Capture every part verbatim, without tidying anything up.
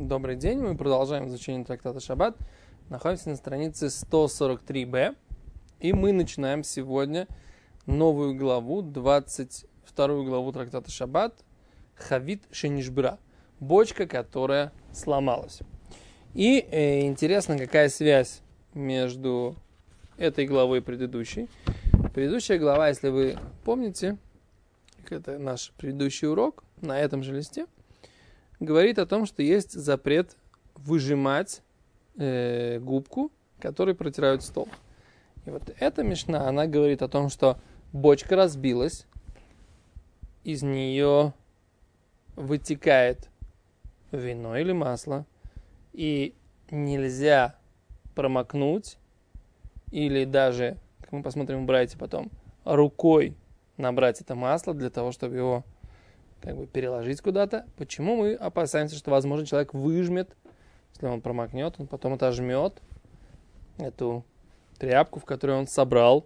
Добрый день, мы продолжаем изучение трактата Шаббат. Находимся на странице сто сорок три бэ. И мы начинаем сегодня новую главу, двадцать вторую главу трактата Шаббат. Хавит шенишбра. Бочка, которая сломалась. И э, интересно, какая связь между этой главой и предыдущей. Предыдущая глава, если вы помните, это наш предыдущий урок на этом же листе, говорит о том, что есть запрет выжимать э, губку, которой протирают стол. И вот эта мишна, она говорит о том, что бочка разбилась, из нее вытекает вино или масло, и нельзя промокнуть, или даже, как мы посмотрим в Брайте потом, рукой набрать это масло для того, чтобы его как бы переложить куда-то. Почему мы опасаемся, что, возможно, человек выжмет, если он промокнет, он потом отожмет эту тряпку, в которой он собрал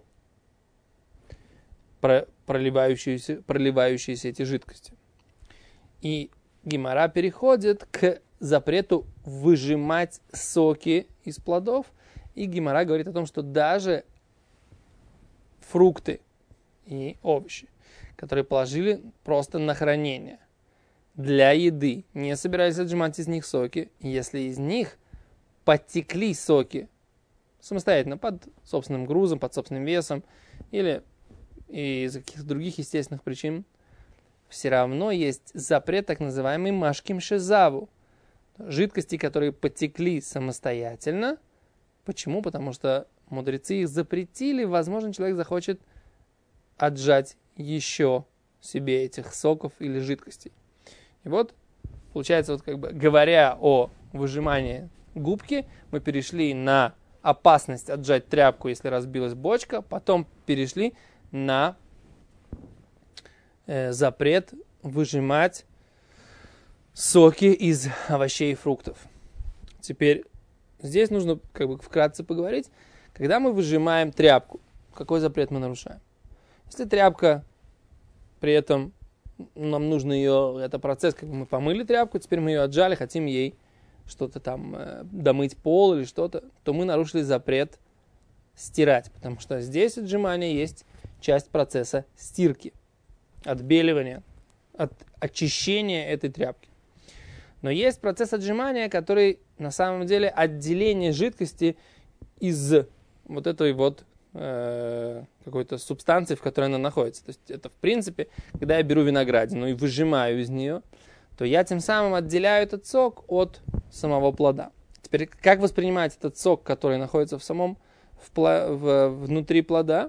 проливающиеся, проливающиеся эти жидкости. И Гемара переходит к запрету выжимать соки из плодов. И Гемара говорит о том, что даже фрукты и овощи, которые положили просто на хранение для еды, не собирались отжимать из них соки, если из них потекли соки самостоятельно, под собственным грузом, под собственным весом, или из каких-то других естественных причин, все равно есть запрет так называемый машким шезаву. Жидкости, которые потекли самостоятельно. Почему? Потому что мудрецы их запретили, возможно, человек захочет отжать еще себе этих соков или жидкостей. И вот, получается, вот как бы говоря о выжимании губки, мы перешли на опасность отжать тряпку, если разбилась бочка, потом перешли на э, запрет выжимать соки из овощей и фруктов. Теперь здесь нужно как бы вкратце поговорить, когда мы выжимаем тряпку, какой запрет мы нарушаем. Если тряпка, при этом нам нужно ее, это процесс, как бы мы помыли тряпку, теперь мы ее отжали, хотим ей что-то там, э, домыть пол или что-то, то мы нарушили запрет стирать, потому что здесь отжимание есть часть процесса стирки, отбеливания, от очищения этой тряпки. Но есть процесс отжимания, который на самом деле отделение жидкости из вот этой вот какой-то субстанции, в которой она находится. То есть это в принципе, когда я беру виноградину и выжимаю из нее, то я тем самым отделяю этот сок от самого плода. Теперь, как воспринимать этот сок, который находится в самом, в, в, внутри плода?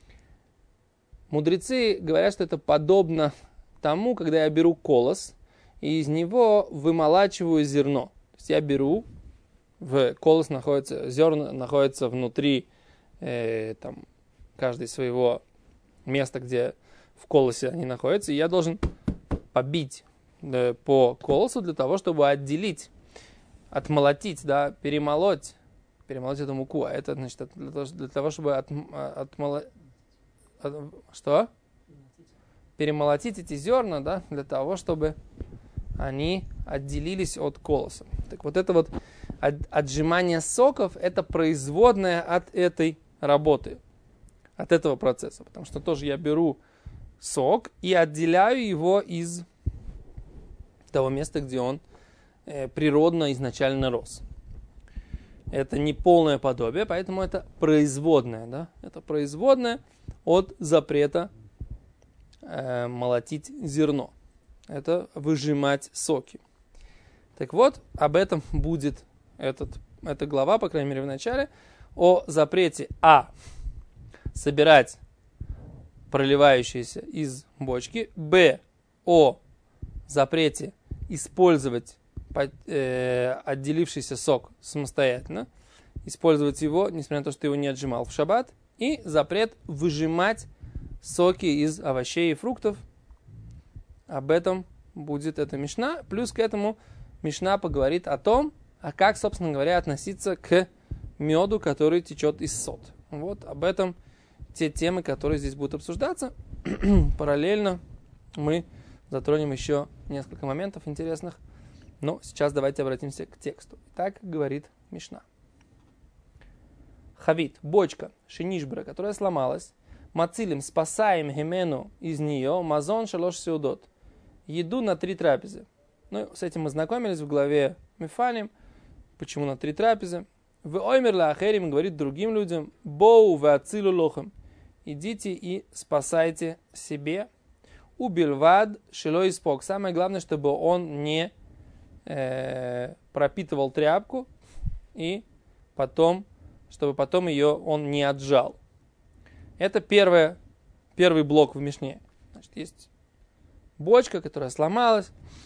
Мудрецы говорят, что это подобно тому, когда я беру колос и из него вымолачиваю зерно. То есть я беру, в колос находится, зерна находятся внутри Э, там, каждый своего места, где в колосе они находятся, и я должен побить э, по колосу для того, чтобы отделить, отмолотить, да, перемолоть, перемолоть эту муку, а это, значит, для того, для того чтобы от, отмолоть, от, что? Перемолотить эти зерна, да, для того, чтобы они отделились от колоса. Так вот это вот от, отжимание соков, это производное от этой работы, от этого процесса. Потому что тоже я беру сок и отделяю его из того места, где он э, природно изначально рос. Это не полное подобие, поэтому это производное. Да? Это производное от запрета э, молотить зерно. Это выжимать соки. Так вот, об этом будет этот, эта глава, по крайней мере в начале, о запрете а. собирать проливающиеся из бочки, б. о запрете использовать э, отделившийся сок самостоятельно, использовать его, несмотря на то, что ты его не отжимал в шаббат, и запрет выжимать соки из овощей и фруктов. Об этом будет эта мишна. Плюс к этому мишна поговорит о том, а как, собственно говоря, относиться к меду, который течет из сот. Вот об этом те темы, которые здесь будут обсуждаться. Параллельно мы затронем еще несколько моментов интересных Но сейчас давайте обратимся к тексту. Так говорит Мишна. Хавит, бочка, шинишбра, которая сломалась, мацилим, спасаем гемену из нее, мазон шалош сеудот, еду на три трапезы. Ну, с этим мы знакомились в главе Мифалим. Почему на три трапезы? В оймерла ахерим говорит другим людям, боу ве ацилу лохам, идите и спасайте себе. Убильвад шило испок. Самое главное, чтобы он не э, пропитывал тряпку и потом, чтобы потом ее он не отжал. Это первое, первый блок в Мишне. Значит, есть бочка, которая сломалась.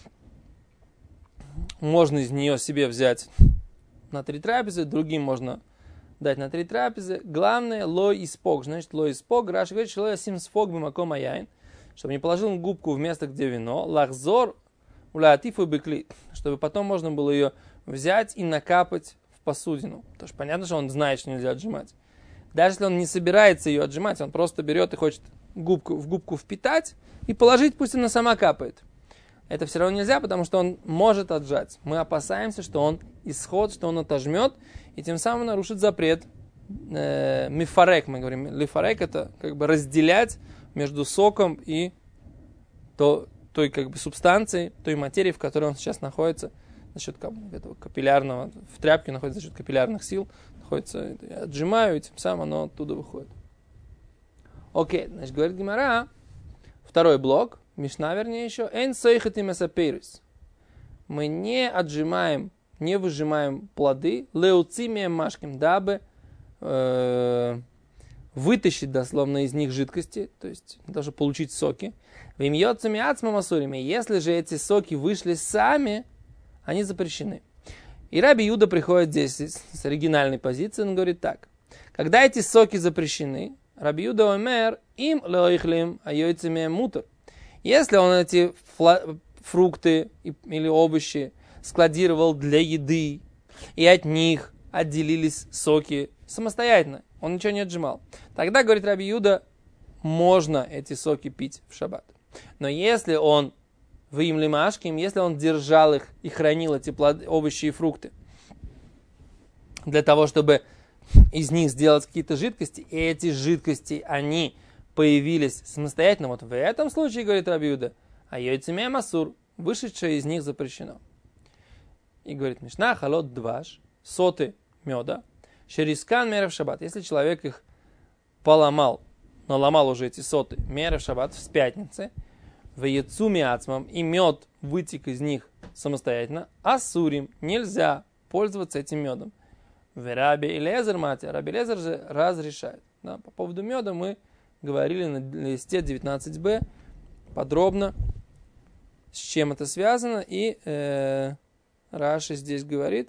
Можно из нее себе взять на три трапезы, другим можно дать на три трапезы. Главное, лой и спок. Значит, лой и спок. Раши говорит, что лой асим спок бимаком аяин, чтобы не положил губку в место, где вино. Лахзор улаатифу бекли, чтобы потом можно было ее взять и накапать в посудину. Потому что понятно, что он знает, что нельзя отжимать. Даже если он не собирается ее отжимать, он просто берет и хочет губку, в губку впитать и положить, пусть она сама капает. Это все равно нельзя, потому что он может отжать. Мы опасаемся, что он исход, что он отожмет, и тем самым нарушит запрет э, мифарек. Мы говорим, лифарек это как бы разделять между соком и то, той как бы субстанцией, той материей, в которой он сейчас находится, за счет этого капиллярного, в тряпке находится за счет капиллярных сил, находится, я отжимаю, и тем самым оно оттуда выходит. Окей, значит, говорит Гемара, второй блок, Мишна, вернее, еще. Эн сойхат им эсапейрис. Мы не отжимаем, не выжимаем плоды, леуцимием машким, дабы э, вытащить, дословно, из них жидкости, то есть даже получить соки. Вимьёцами ацмам асурими. Если же эти соки вышли сами, они запрещены. И Раби Юда приходит здесь с оригинальной позиции, он говорит так. Когда эти соки запрещены, Раби Юда омер им лоихлим айойцами мутер. Если он эти фла- фрукты или овощи складировал для еды, и от них отделились соки самостоятельно, он ничего не отжимал, тогда, говорит Раби Юда, можно эти соки пить в шаббат. Но если он в им лимашким, если он держал их и хранил эти плоды, овощи и фрукты для того, чтобы из них сделать какие-то жидкости, и эти жидкости, они появились самостоятельно, вот в этом случае, говорит Раби Юда, а йойцемия масур, вышедшее из них запрещено. И говорит Мишна, халот дваш, соты меда, шерискан мерев шаббат. Если человек их поломал, наломал уже эти соты мерев шаббат с пятницы, в яйцуми ацмам, и мед вытек из них самостоятельно, асурим, нельзя пользоваться этим медом. В Раби Элиэзер мати, Раби Элиэзер же разрешает. Да, по поводу меда мы говорили на листе девятнадцать бэ подробно, с чем это связано. И э, Раши здесь говорит.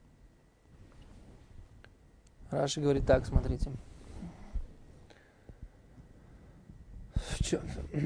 Раши говорит так, смотрите. В чем?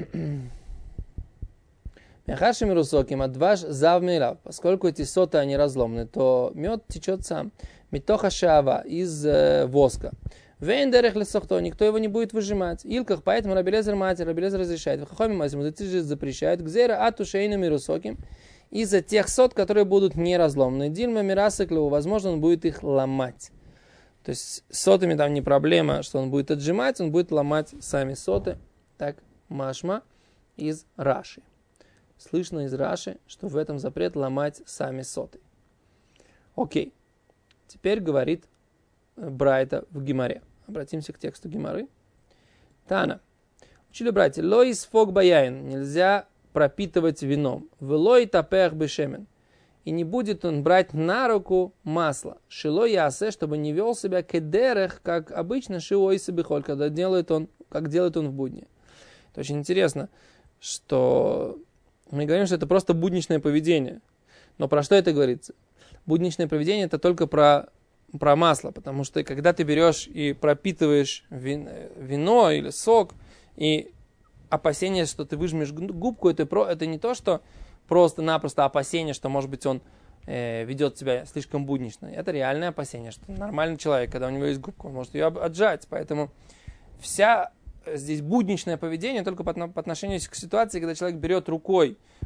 Мяхашими русоким отваж завмирав. Поскольку эти соты, они разломаны, то мед течет сам. Митоха шаава, из э, воска. Вейндерех лесохто, никто его не будет выжимать. Илках, поэтому Раби Элиэзер мати, Раби Элиэзер разрешает. В хахоме мазим, мудрецы запрещают. Гзера ату шейнами русоким. Из-за тех сот, которые будут не разломаны. Дильма мирасыклеву, возможно, он будет их ломать. То есть с сотами там не проблема, что он будет отжимать, он будет ломать сами соты. Так, машма из Раши. Слышно из Раши, что в этом запрет ломать сами соты. Окей. Теперь говорит Брайта в Гемаре. Обратимся к тексту Гемары. Тана. Учили братья. Лой сфок баяин. Нельзя пропитывать вином. Велой тапех бешемен. И не будет он брать на руку масло. Шило ясе, чтобы не вел себя кедерех, как обычно шиой себехоль, когда делает он, как делает он в будни. Это очень интересно, что мы говорим, что это просто будничное поведение. Но про что это говорится? Будничное поведение это только про, про масло, потому что когда ты берешь и пропитываешь вин, вино или сок, и опасение, что ты выжмешь губку, это, про, это не то, что просто-напросто опасение, что, может быть, он э, ведет себя слишком буднично. Это реальное опасение, что нормальный человек, когда у него есть губка, он может ее отжать. Поэтому вся здесь будничное поведение только по, по отношению к ситуации, когда человек берет рукой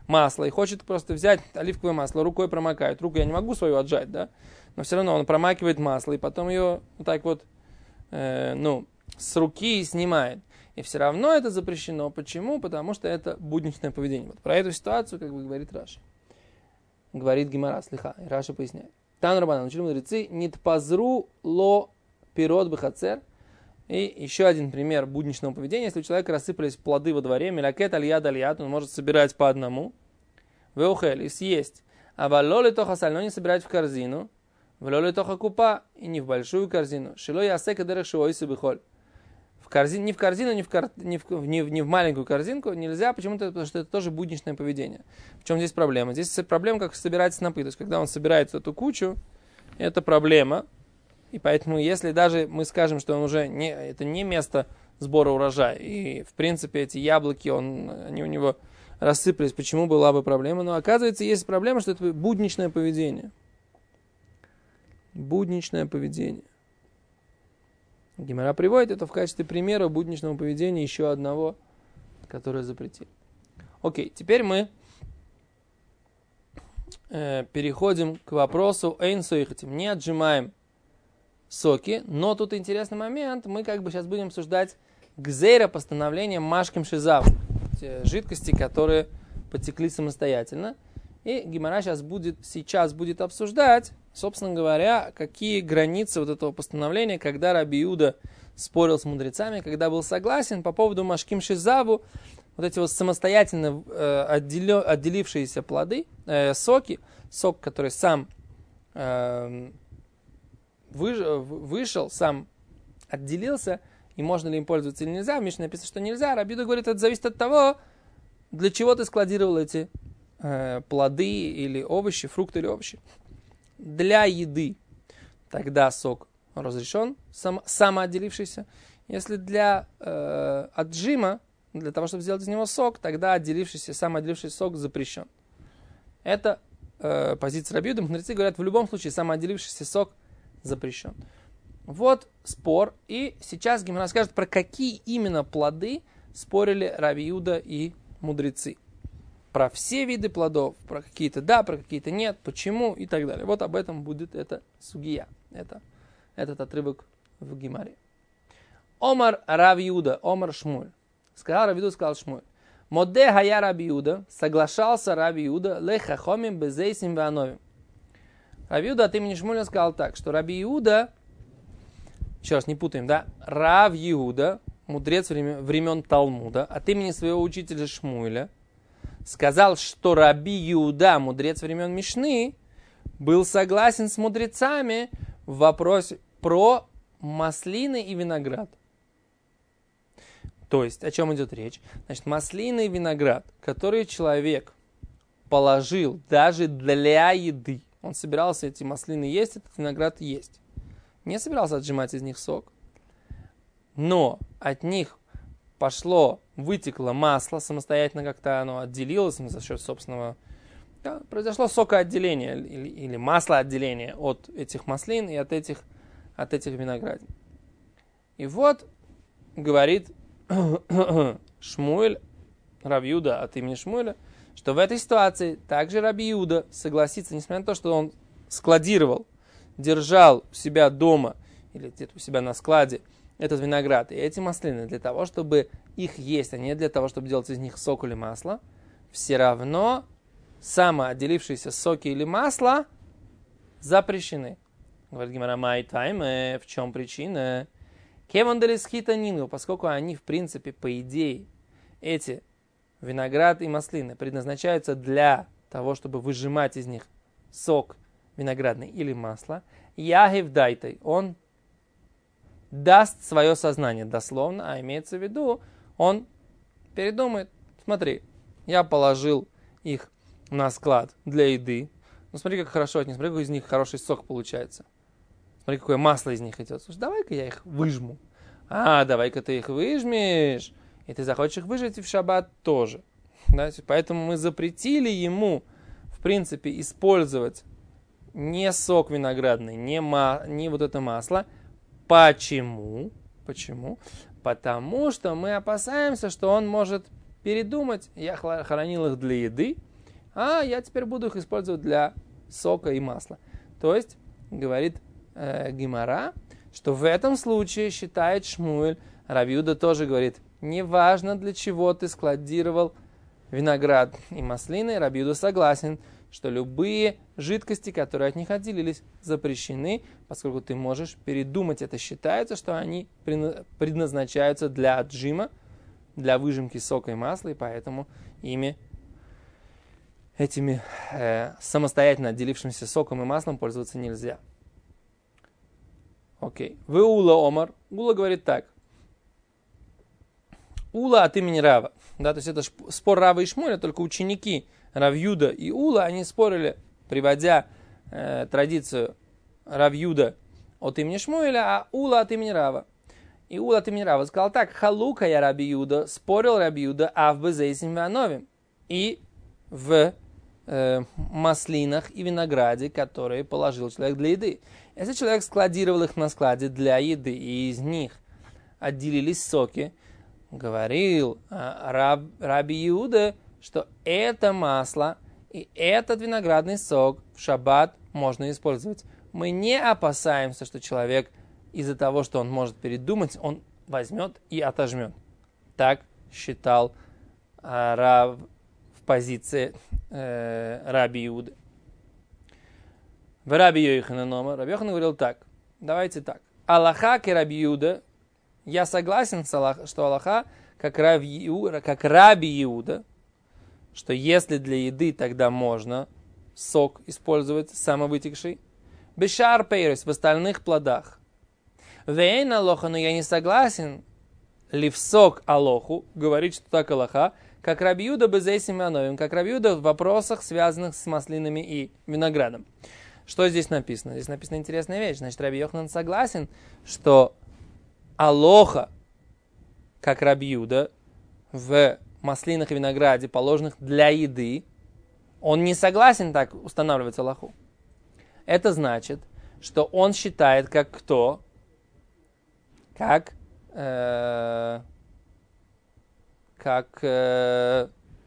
масло и хочет просто взять оливковое масло, рукой промокает. Руку я не могу свою отжать, да? Но все равно он промакивает масло и потом ее вот так вот, э, ну, с руки снимает. И все равно это запрещено. Почему? Потому что это будничное поведение. Вот про эту ситуацию, как бы говорит Раши. Говорит Гемара, слиха. И Раши поясняет. Тан Рабанан, учили мудрецы, нитпазру ло пирот бхацер. И еще один пример будничного поведения. Если у человека рассыпались плоды во дворе, мелякет аль-яд аль-яд, он может собирать по одному. Веухель, и съесть. А валоли тоха саль, но не собирать в корзину. Валоли тоха купа, и не в большую корзину. Шило ясека дерех шиойсы бихоль. В корзин, не в корзину, не в, кар, не, в, не, в, не в маленькую корзинку нельзя, почему-то, потому что это тоже будничное поведение. В чем здесь проблема? Здесь проблема, как собирать снопы. То есть, когда он собирает эту кучу, это проблема. И поэтому, если даже мы скажем, что он уже не, это не место сбора урожая, и, в принципе, эти яблоки, он, они у него рассыпались, почему была бы проблема? Но, оказывается, есть проблема, что это будничное поведение. Будничное поведение. Гемара приводит это в качестве примера будничного поведения еще одного, которое запретили. Окей, теперь мы э, переходим к вопросу эйн соихатим. Не отжимаем соки, но тут интересный момент. Мы как бы сейчас будем обсуждать гзейра, постановление машким шизав. Жидкости, которые потекли самостоятельно. И Гемара сейчас будет, сейчас будет обсуждать, собственно говоря, какие границы вот этого постановления, когда Раби Иуда спорил с мудрецами, когда был согласен по поводу машким шизаву, вот эти вот самостоятельно э, отделё, отделившиеся плоды, э, соки, сок, который сам э, вы, вышел, сам отделился, и можно ли им пользоваться или нельзя. В Мишне написано, что нельзя. Раби Иуда говорит, это зависит от того, для чего ты складировал эти э, плоды или овощи, фрукты или овощи. Для еды тогда сок разрешен, сам, самоотделившийся. Если для э, отжима, для того, чтобы сделать из него сок, тогда отделившийся, самоотделившийся сок запрещен. Это э, позиция Раби Иуды. Мудрецы говорят, в любом случае самоотделившийся сок запрещен. Вот спор. И сейчас Гемара скажет, про какие именно плоды спорили Раби Иуда и мудрецы. Про все виды плодов, про какие-то да, про какие-то нет, почему и так далее. Вот об этом будет эта сугия, это, этот отрывок в Гемаре. Омар Раби Иуда, Омар Шмуль. Сказал Раби Иуда, сказал Шмуль. Моде хая Раби Иуда, соглашался Раби Иуда, лехахомим безейсим веановим. Раби Иуда от имени Шмуля сказал так, что Раби Иуда, еще раз не путаем, да, Рав Иуда, мудрец времен, времен Талмуда, от имени своего учителя Шмуэля, сказал, что Раби Иуда, мудрец времен Мишны, был согласен с мудрецами в вопросе про маслины и виноград. То есть, о чем идет речь? Значит, маслины и виноград, которые человек положил даже для еды, он собирался эти маслины есть, этот виноград есть. Не собирался отжимать из них сок, но от них пошло, вытекло масло, самостоятельно как-то оно отделилось за счет собственного... Да, произошло сокоотделение или, или маслоотделение от этих маслин и от этих, от этих виноградин. И вот говорит Шмуэль, Раби Иуда от имени Шмуэля, что в этой ситуации также Раби Иуда согласится, несмотря на то, что он складировал, держал у себя дома или где-то у себя на складе этот виноград и эти маслины для того, чтобы их есть, а не для того, чтобы делать из них сок или масло, все равно самоотделившиеся соки или масло запрещены. Говорит Гемара, май тайме, в чем причина? Кеванделисхитанину, поскольку они, в принципе, по идее, эти виноград и маслины предназначаются для того, чтобы выжимать из них сок виноградный или масло, ягив дайтай, он даст свое сознание дословно, а имеется в виду, он передумает, смотри, я положил их на склад для еды, ну смотри, как хорошо от них, смотри, какой из них хороший сок получается, смотри, какое масло из них идет, слушай, давай-ка я их выжму, а, давай-ка ты их выжмешь, и ты захочешь их выжать и в шаббат тоже, да? Поэтому мы запретили ему, в принципе, использовать не сок виноградный, не, ма, не вот это масло. Почему? Почему? Потому что мы опасаемся, что он может передумать. Я хранил их для еды, а я теперь буду их использовать для сока и масла. То есть, говорит э, Гемара, что в этом случае считает Шмуэль, Рав Иуда тоже говорит, неважно для чего ты складировал виноград и маслины, Рав Иуда согласен, что любые жидкости, которые от них отделились, запрещены, поскольку ты можешь передумать. Это считается, что они предназначаются для отжима, для выжимки сока и масла, и поэтому ими, этими э, самостоятельно отделившимся соком и маслом пользоваться нельзя. Окей. Вы Ула Омар. Ула говорит так. Ула от имени Рава. Да, то есть это спор Рава и Шмуэля, только ученики Рав Юда и Ула, они спорили, приводя э, традицию Рав Юда от имени Шмуэля, а Ула от имени Рава. И Ула от имени Рава сказал так: Халука я Раби Юда, спорил Раби Юда, а в Безейсим Вановим. И в э, маслинах и винограде, которые положил человек для еды. Если человек складировал их на складе для еды, и из них отделились соки, говорил э, Раб, Раби Иуда, что это масло и этот виноградный сок в шаббат можно использовать. Мы не опасаемся, что человек из-за того, что он может передумать, он возьмет и отожмет. Так считал э, Рав в позиции э, Раби Иуды. В Раби Йоханан номер. Раби Йохан говорил так. Давайте так. Аллаха ке Раби Иуда. Я согласен, что Аллаха, как Раби Иуда, как Раби Иуда, что если для еды, тогда можно сок использовать самовытекший. Бешар пейрес, в остальных плодах. Вейн Алоха, но я не согласен ливсок Алоху, говорит, что так Аллаха, как Раби Иуда безейсим ановим, как Раби Иуда в вопросах, связанных с маслинами и виноградом. Что здесь написано? Здесь написана интересная вещь. Значит, Раби Йоханан согласен, что Алоха, как Раби Иуда, в маслинах и винограде, положенных для еды, он не согласен так устанавливать Алоху. Это значит, что он считает, как кто? Как, э, как э,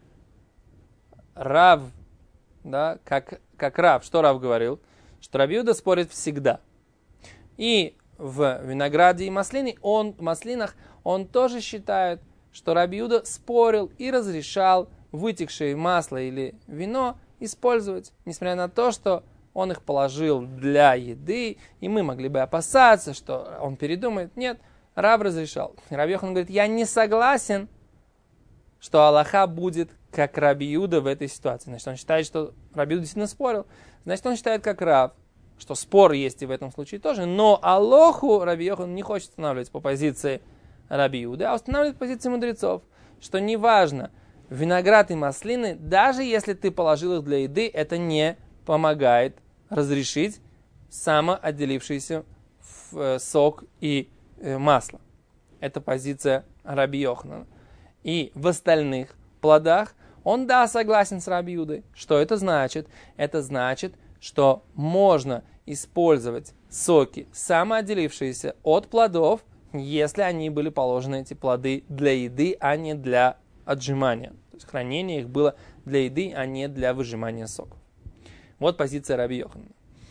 Рав, да, как, как Рав. Что Рав говорил? Что Раби Иуда спорит всегда. И в винограде и маслине, он, маслинах он тоже считает, что Раби Иуда спорил и разрешал вытекшее масло или вино использовать, несмотря на то, что он их положил для еды, и мы могли бы опасаться, что он передумает. Нет, Рав разрешал. Раби Йохан говорит, я не согласен, что Аллаха будет как Раби Иуда в этой ситуации. Значит, он считает, что Раби Иуда действительно спорил. Значит, он считает, как Рав, что спор есть и в этом случае тоже. Но Алоху Раби Йохан не хочет устанавливать по позиции Раби Иуды, а устанавливает по позиции мудрецов, что неважно, виноград и маслины, даже если ты положил их для еды, это не помогает разрешить самоотделившийся сок и масло. Это позиция Раби Йоханана. И в остальных плодах он, да, согласен с Раби Иудой. Что это значит? Это значит, что можно использовать соки, самоотделившиеся от плодов, если они были положены, эти плоды, для еды, а не для отжимания. То есть хранение их было для еды, а не для выжимания соков. Вот позиция Раби Йоханана.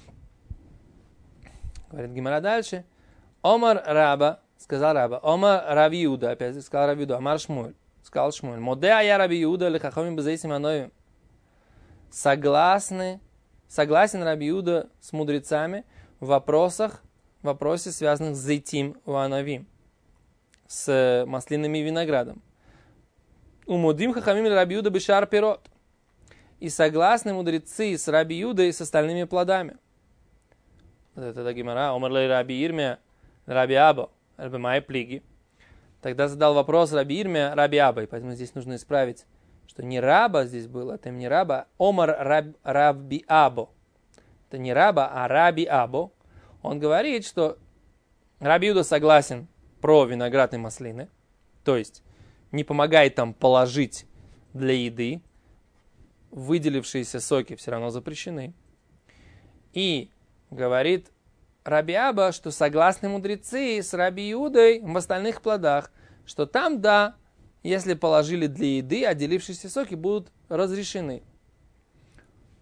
Говорит Гемара дальше. Омар Раба, сказал Раба, Омар Раби Иуда, опять сказал Раби Иуда, Амар Шмуэль, сказал Шмуэль, Моде ая Раби Иуда лехахомим безейсим ановим. Согласны, согласен Раби Иуда с мудрецами в вопросах, в вопросе, связанных с зейтим уановим, с маслинами и виноградом. Умудим хахамим Раби Иуда бешар пирот. И согласны мудрецы с Раби Иудой и с остальными плодами. Это Гемара, Омар лей Раби Ирмия, Раби Або, Раби Май плиги. Тогда задал вопрос Раби Ирмия, Раби Або. И поэтому здесь нужно исправить, что не Раба здесь было, это не Раба, Омар Раб, Раби Або. Это не Раба, а Раби Або. Он говорит, что Раби Иуда согласен про виноград и маслины, то есть не помогает там положить для еды, выделившиеся соки все равно запрещены. И говорит Раби Аба, что согласны мудрецы с Раби Иудой в остальных плодах, что там, да, если положили для еды, отделившиеся соки будут разрешены.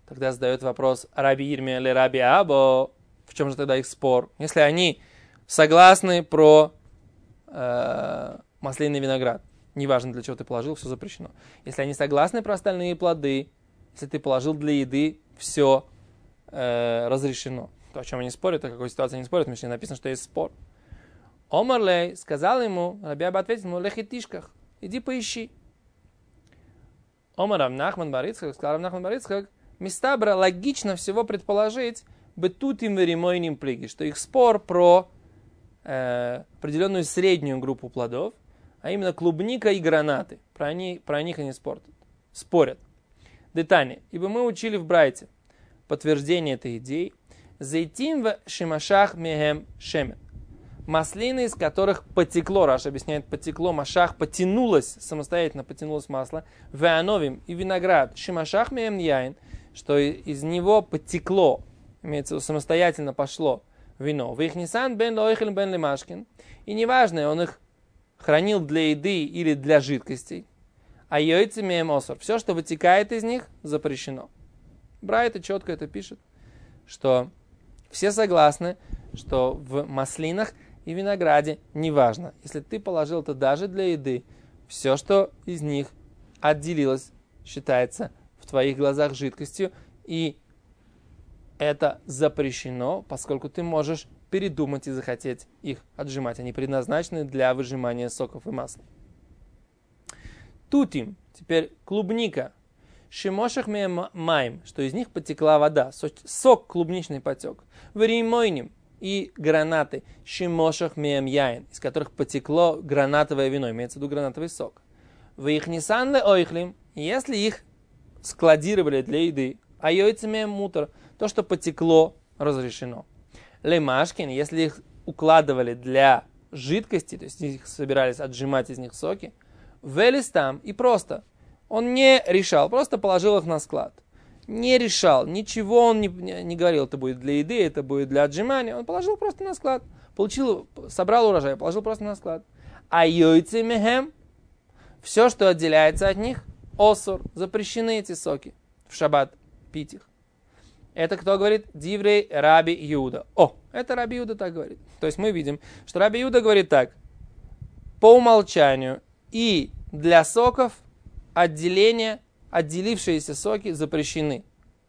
Тогда задает вопрос Раби Ирмия или Раби Або. В чем же тогда их спор? Если они согласны про э, маслины виноград, неважно для чего ты положил, все запрещено. Если они согласны про остальные плоды, если ты положил для еды, все э, разрешено. То, о чем они спорят, о какой ситуации они спорят, в Мишне написано, что есть спор. Омарлей сказал ему, Раби Аба ответил ему, лехитишках, иди поищи. Омар Рав Нахман бар Ицхак, сказал Рав Нахман бар Ицхак, Мистабра логично всего предположить, бетутим веримойним плиги, что их спор про э, определенную среднюю группу плодов, а именно клубника и гранаты. Про, они, про них они спорят, спорят. Детани. Ибо мы учили в Брайте подтверждение этой идеи. Зайтим в шимашах мехем шемен. Маслины, из которых потекло, Раш объясняет, потекло, машах, потянулось, самостоятельно потянулось масло, веановим и виноград, шимашах мехем яин, что из него потекло, имеется в виду, самостоятельно пошло вино. Вихнисан бен лоихель бен лемашкин. И неважно, он их хранил для еды или для жидкостей. А йойцы меем осор. Все, что вытекает из них, запрещено. Брайта четко это пишет, что все согласны, что в маслинах и винограде неважно. Если ты положил это даже для еды, все, что из них отделилось, считается в твоих глазах жидкостью, и это запрещено, поскольку ты можешь передумать и захотеть их отжимать. Они предназначены для выжимания соков и масла. Тутим, теперь клубника, шимошах маем, что из них потекла вода, сок клубничный потек, варимойним и гранаты, шимошах меем яин, из которых потекло гранатовое вино, имеется в виду гранатовый сок. Вы их не санле ойхлим, если их складировали для еды, а йойцами мутор, то, что потекло, разрешено. Лемашкин, если их укладывали для жидкости, то есть их собирались отжимать из них соки, велис там и просто. Он не решал, просто положил их на склад. Не решал, ничего он не, не, не говорил, это будет для еды, это будет для отжимания. Он положил просто на склад. Получил, собрал урожай, положил просто на склад. А йойцы мехем, все, что отделяется от них, осур, запрещены эти соки в шаббат пить их. Это кто говорит? Диврей Раби Иуда. О, это Раби Иуда так говорит. То есть мы видим, что Раби Иуда говорит так. По умолчанию и для соков отделение, отделившиеся соки запрещены.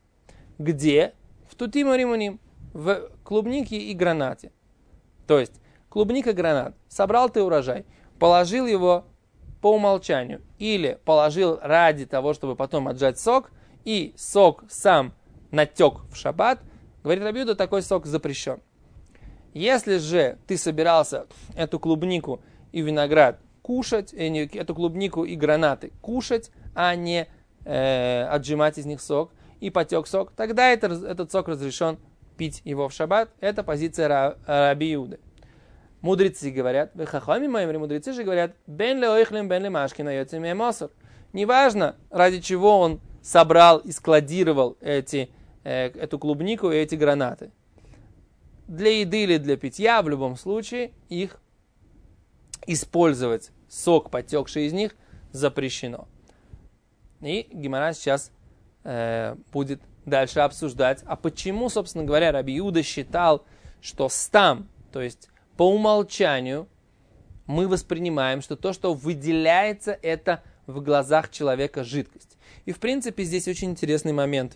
Где? В тутим и римуним. В клубнике и гранате. То есть клубника, гранат. Собрал ты урожай, положил его по умолчанию. Или положил ради того, чтобы потом отжать сок. И сок сам натек в шаббат, говорит Раби Иуда, такой сок запрещен. Если же ты собирался эту клубнику и виноград кушать, эту клубнику и гранаты кушать, а не э, отжимать из них сок, и потек сок, тогда это, этот сок разрешен пить его в шаббат. Это позиция Раби Иуды. Мудрецы говорят, вехахами моим, мудрецы же говорят, бен леойхлем, бен лемашкин, айоцем мосор. Неважно, ради чего он собрал и складировал эти, э, эту клубнику и эти гранаты. Для еды или для питья, в любом случае, их использовать, сок, потекший из них, запрещено. И Гемара сейчас э, будет дальше обсуждать, а почему, собственно говоря, Раби Иуда считал, что стам, то есть по умолчанию, мы воспринимаем, что то, что выделяется, это в глазах человека жидкость. И, в принципе, здесь очень интересный момент,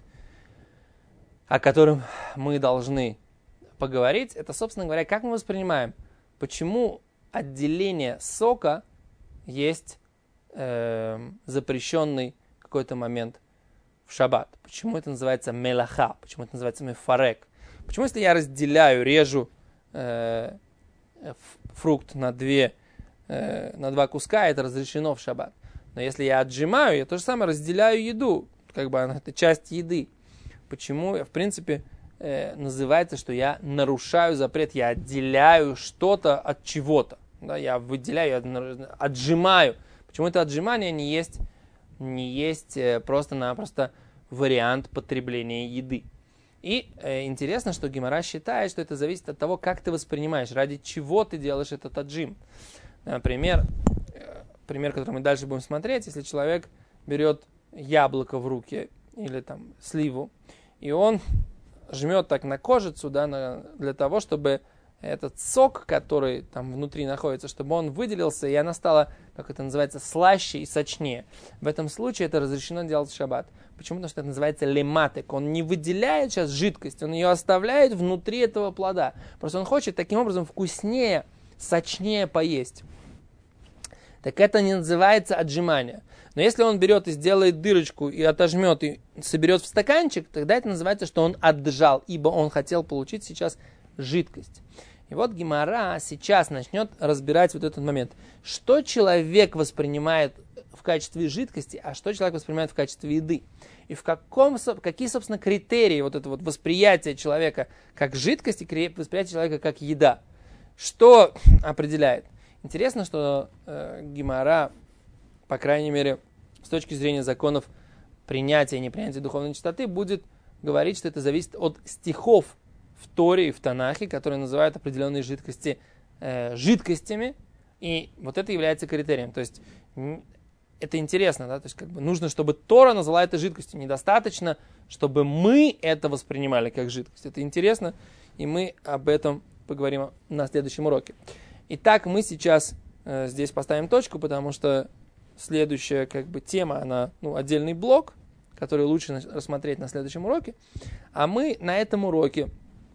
о котором мы должны поговорить. Это, собственно говоря, как мы воспринимаем, почему отделение сока есть э, запрещенный какой-то момент в шаббат. Почему это называется мелаха, почему это называется мефарек. Почему, если я разделяю, режу э, фрукт на, две, э, на два куска, это разрешено в шаббат. Но если я отжимаю, я то же самое разделяю еду, как бы она, это часть еды. Почему, в принципе, э, называется, что я нарушаю запрет, я отделяю что-то от чего-то. Да, я выделяю, я отжимаю. Почему это отжимание не есть, не есть э, просто-напросто вариант потребления еды. И э, интересно, что Гемара считает, что это зависит от того, как ты воспринимаешь, ради чего ты делаешь этот отжим. Например, пример, который мы дальше будем смотреть, если человек берет яблоко в руки или там сливу, и он жмет так на кожицу, да, на, для того, чтобы этот сок, который там внутри находится, чтобы он выделился, и она стала, как это называется, слаще и сочнее. В этом случае это разрешено делать в шаббат. Почему? Потому что это называется лематек. Он не выделяет сейчас жидкость, он ее оставляет внутри этого плода. Просто он хочет таким образом вкуснее, сочнее поесть. Так это не называется отжимание. Но если он берет и сделает дырочку, и отожмет, и соберет в стаканчик, тогда это называется, что он отжал, ибо он хотел получить сейчас жидкость. И вот Гемара сейчас начнет разбирать вот этот момент. Что человек воспринимает в качестве жидкости, а что человек воспринимает в качестве еды. И в каком, какие, собственно, критерии вот это вот восприятия человека как жидкости, восприятие человека как еда. Что определяет? Интересно, что э, Гемара, по крайней мере, с точки зрения законов принятия и непринятия духовной чистоты, будет говорить, что это зависит от стихов в Торе и в Танахе, которые называют определенные жидкости э, жидкостями, и вот это является критерием. То есть это интересно, да, то есть как бы нужно, чтобы Тора назвала это жидкостью, недостаточно, чтобы мы это воспринимали как жидкость. Это интересно, и мы об этом поговорим на следующем уроке. Итак, мы сейчас э, здесь поставим точку, потому что следующая как бы тема, она ну, отдельный блок, который лучше рассмотреть на следующем уроке. А мы на этом уроке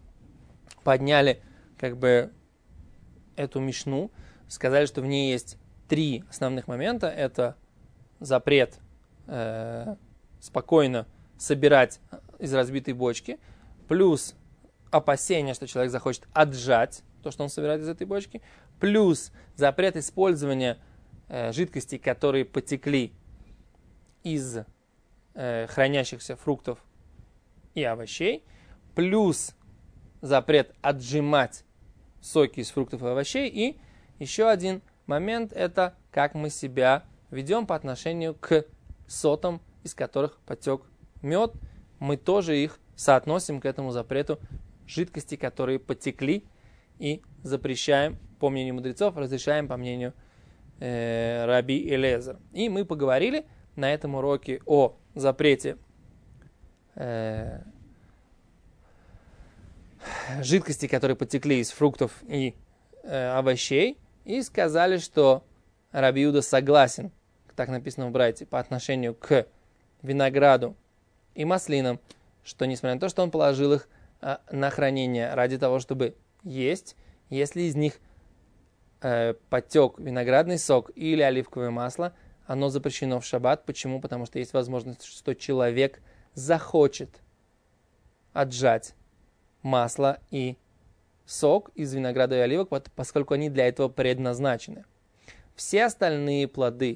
подняли как бы эту мишну, сказали, что в ней есть три основных момента. Это запрет э, спокойно собирать из разбитой бочки, плюс опасение, что человек захочет отжать то, что он собирает из этой бочки, плюс запрет использования э, жидкостей, которые потекли из э, хранящихся фруктов и овощей, плюс запрет отжимать соки из фруктов и овощей. И еще один момент – это как мы себя ведем по отношению к сотам, из которых потек мед. Мы тоже их соотносим к этому запрету жидкости, которые потекли, и запрещаем, по мнению мудрецов, разрешаем, по мнению э, Раби Элиэзера. И мы поговорили на этом уроке о запрете э, жидкости, которые потекли из фруктов и э, овощей, и сказали, что Раби Иуда согласен, так написано в Брайте, по отношению к винограду и маслинам, что несмотря на то, что он положил их э, на хранение ради того, чтобы есть, если из них э, потек виноградный сок или оливковое масло, оно запрещено в шаббат. Почему? Потому что есть возможность, что человек захочет отжать масло и сок из винограда и оливок, поскольку они для этого предназначены. Все остальные плоды,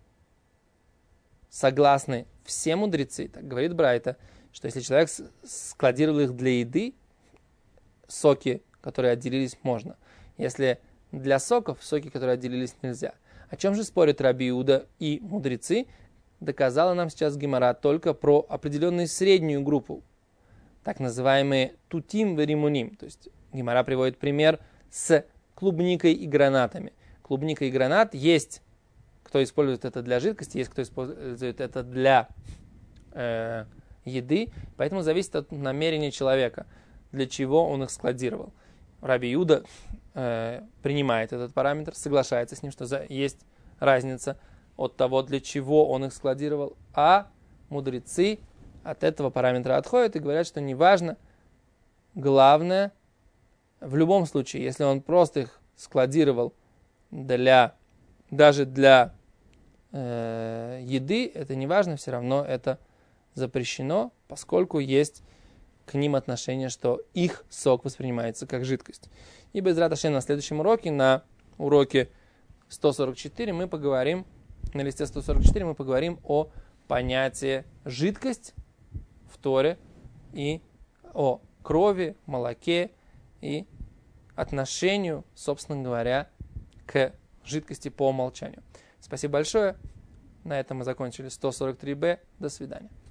согласны все мудрецы, так говорит Брайта, что если человек складировал их для еды, соки, которые отделились, можно. Если для соков, соки, которые отделились, нельзя. О чем же спорят Раби Иуда и мудрецы? Доказала нам сейчас Гемара только про определенную среднюю группу, так называемые тутим веримуним. То есть Гемара приводит пример с клубникой и гранатами. Клубника и гранат есть, кто использует это для жидкости, есть кто использует это для э, еды. Поэтому зависит от намерения человека, для чего он их складировал. Раби Иуда э, принимает этот параметр, соглашается с ним, что за, есть разница от того, для чего он их складировал, а мудрецы от этого параметра отходят и говорят, что неважно, главное, в любом случае, если он просто их складировал для, даже для э, еды, это не важно, все равно это запрещено, поскольку есть к ним отношение, что их сок воспринимается как жидкость. И безрат Ашем на следующем уроке, на уроке сто сорок четыре, мы поговорим, на листе сто сорок четыре мы поговорим о понятии жидкость в Торе и о крови, молоке и отношению, собственно говоря, к жидкости по умолчанию. Спасибо большое. На этом мы закончили сто сорок три бэ. До свидания.